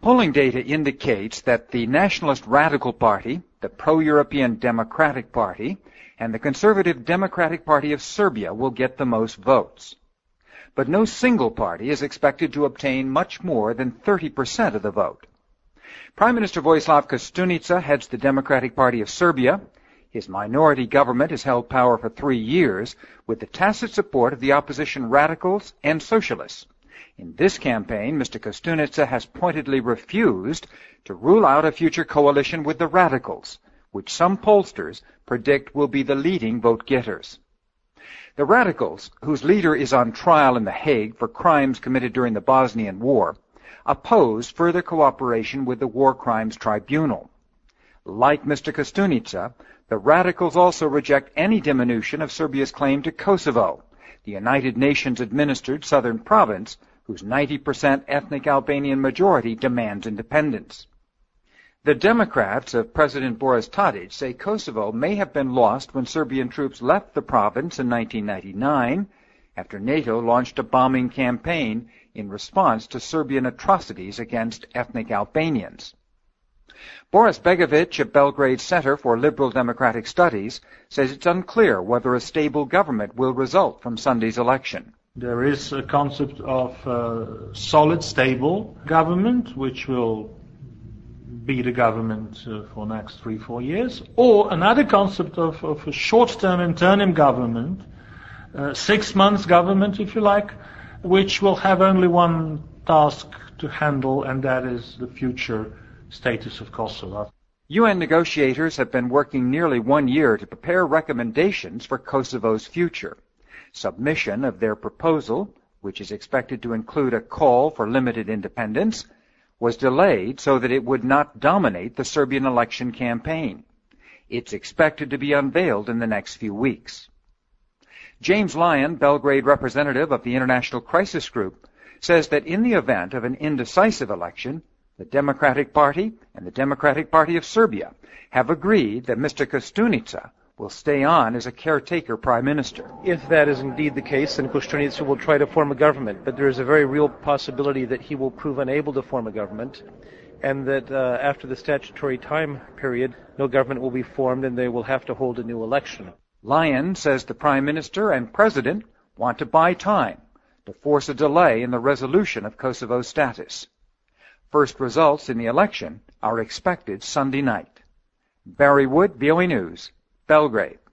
Polling data indicates that the Nationalist Radical Party, the pro-European Democratic Party, and the Conservative Democratic Party of Serbia will get the most votes. But no single party is expected to obtain much more than 30% of the vote. Prime Minister Vojislav Koštunica heads the Democratic Party of Serbia. His minority government has held power for 3 years with the tacit support of the opposition radicals and socialists. In this campaign, Mr. Koštunica has pointedly refused to rule out a future coalition with the radicals, which some pollsters predict will be the leading vote-getters. The radicals, whose leader is on trial in The Hague for crimes committed during the Bosnian War, oppose further cooperation with the War Crimes Tribunal. Like Mr. Koštunica, the radicals also reject any diminution of Serbia's claim to Kosovo, the United Nations-administered southern province whose 90% ethnic Albanian majority demands independence. The Democrats of President Boris Tadić say Kosovo may have been lost when Serbian troops left the province in 1999 after NATO launched a bombing campaign in response to Serbian atrocities against ethnic Albanians. Boris Begovic of Belgrade's Center for Liberal Democratic Studies says it's unclear whether a stable government will result from Sunday's election. There is a concept of solid, stable government, which will be the government for the next 3-4 years, or another concept of a short-term interim government, 6 months government, if you like, which will have only one task to handle, and that is the future status of Kosovo. UN negotiators have been working nearly 1 year to prepare recommendations for Kosovo's future. Submission of their proposal, which is expected to include a call for limited independence, was delayed so that it would not dominate the Serbian election campaign. It's expected to be unveiled in the next few weeks. James Lyon, Belgrade representative of the International Crisis Group, says that in the event of an indecisive election, the Democratic Party and the Democratic Party of Serbia have agreed that Mr. Koštunica will stay on as a caretaker prime minister. If that is indeed the case, then Koštunica will try to form a government, but there is a very real possibility that he will prove unable to form a government, and that after the statutory time period, no government will be formed and they will have to hold a new election. Lyon says the prime minister and president want to buy time to force a delay in the resolution of Kosovo's status. First results in the election are expected Sunday night. Barry Wood, VOA News, Belgrade.